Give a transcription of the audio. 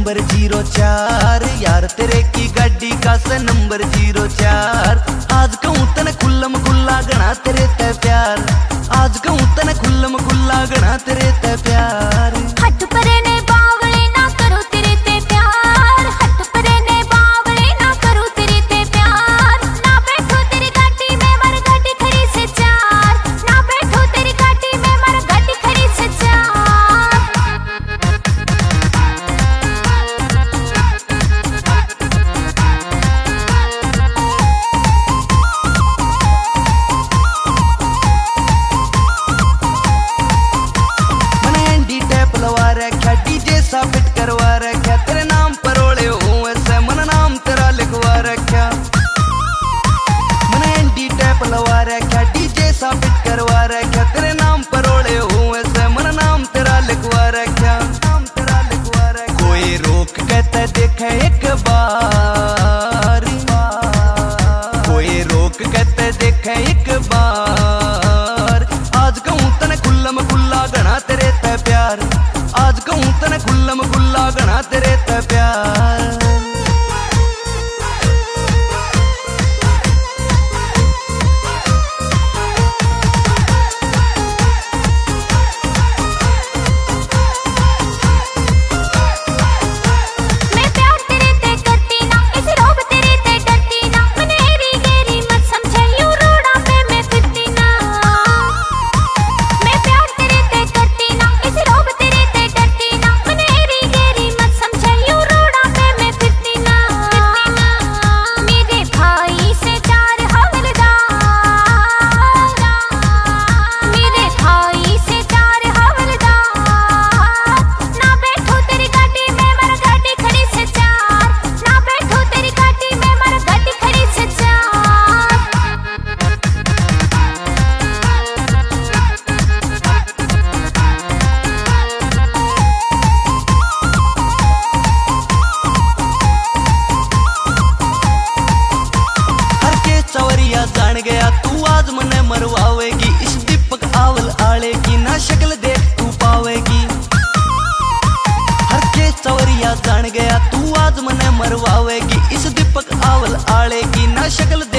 Number 04 यार तेरे की गाड़ी का से नंबर 04। आज कहूँ तने खुल्लम खुल्ला गणा तेरे ते प्यार, आज कहूँ तने खुल्लम खुल्ला गणा तेरे ते प्यार। हट परे ने बावले ना करो तेरे ते प्यार, हट परे ने बावले ना करो तेरे ते प्यार। ना बैठो तेरी गाड़ी में मर गाड़ी खड़ी से चार, ना बैठो तेरी गाड़ी में मर गाड़ी खड़ी से चार। डीजे सा फिट करवा रखा तेरे नाम पर ओले हूँ ऐसे मन नाम तेरा लिखवा रखा। मैंने एंटी टैप लवा रखा डीजे सा फिट करवा रखा तेरे नाम पर ओले हूँ ऐसे मन नाम तेरा लिखवा रखा, नाम तेरा लिखवा रखा। कोई रोक कहता देखे एक बार, कोई रोक कहते देखे एक बार। आज कहूँ तने खुल्लम खुल्ला गणा तेरे ते प्यार, आज कहूँ तने खुल्लम खुल्ला गणा तेरे ते प्यार। मैं प्यार तेरे ते करती ना, इस रोब तेरे ते डरती ना, मैंने एरी गेरी मत समझे यूं रोड़ा पे मैं फिरती ना। मैं प्यार तेरे ते करती ना, इस रोब तेरे ते डरती ना, मैंने एरी गेरी मत समझे यूं रोड़ा पे मैं फिरती ना। मेरे भाई से चार हवलदार, मेरे भाई से चार हवलदार। ना बैठो तेरी गाड़ी में मर गाड़ी खड़ी से चार, ना बैठो तेरी गाड़ी में मर गाड़ी खड़ी से चार। हर के चवरिया जान गया तू आज मने मरवावेगी, इस दीपक आवल आले की ना शक्ल देख तू पावेगी। हर के चवरिया जान गया तू आज मने मरवावेगी, इस दीपक आवल आले की ना शक्ल